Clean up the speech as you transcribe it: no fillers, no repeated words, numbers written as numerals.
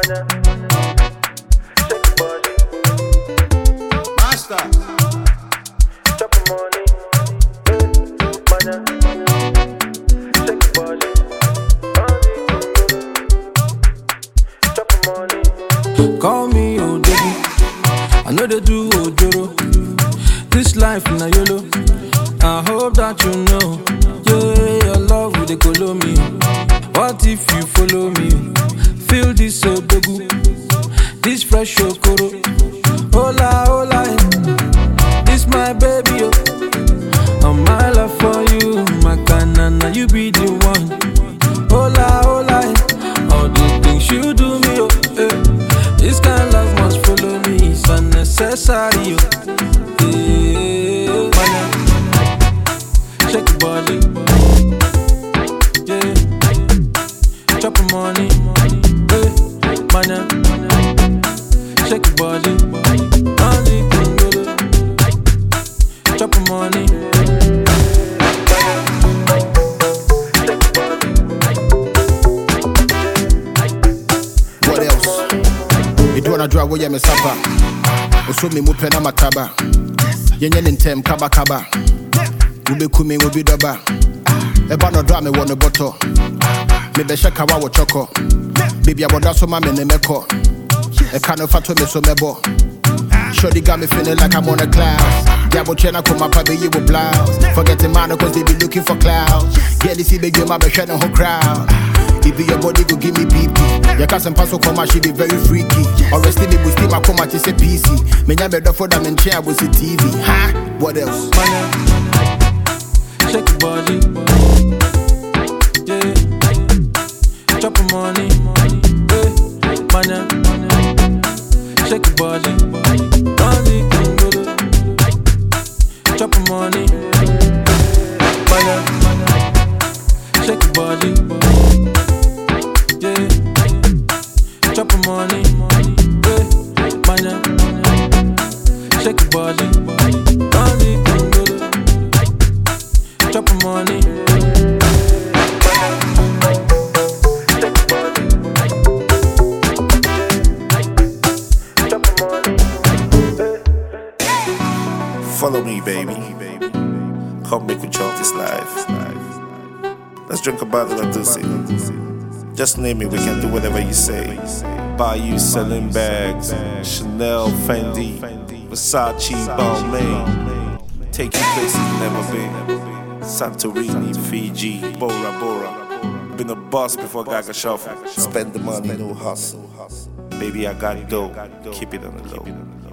Master. Chop money, mana. Shake body, chop money. Call me Odogu, I know they do Ojoro. This life na YOLO, I hope that you know. Yeah, your love with the color me. What if you follow me? Feel this Odogu, this fresh Okoro. Hola, hola, this my baby, oh. And my love for you, my canana, you be the one. Hola, hola, all the things you do me, oh, eh. This kind of love must follow me, it's unnecessary, oh. Yeah, mana, shake your body, yeah. Chop your money, yeah, mana, shake your body, only thing you do. Chop your money. What else? Me do wanna draw where me sapa. Oso me mupe na mataba. Yenye nintem kaba kaba. Ube kumi ubi doba. Eba no draw me one bottle. Me be shaka wa wo choko. Baby aboda so ma me ne meko. E kano fato me so mebo. Shorty got me feeling like I'm on a cloud. Double chain, I come up, baby, you with blouse. Forgetting man, cause they be looking for clouds. Get this, baby, my be shining whole crowd. If your body go give me PP. Your cousin Paso come she be very freaky. Or resting me with my come to say PC. Me never for them in chair with the TV. Huh? What else? Mana, shake your body, yeah. Chop your money, yeah. Mana, shake your body, only thing you do. Chop your money, mana, shake your body, yeah. Chop your money, yeah. Mana, shake your body, only thing you do. Chop your money. Follow me, baby. Come make we chop this life. Let's drink a bottle of Dusi. Just name it, we can do whatever you say. Buy you selling bags, Chanel, Fendi, Versace, Balmain. Take you places you've never been. Santorini, Fiji, Bora Bora. Been a boss before Gaga Shuffle. Spend the money, no hustle. Baby, I got dough. Keep it on the low.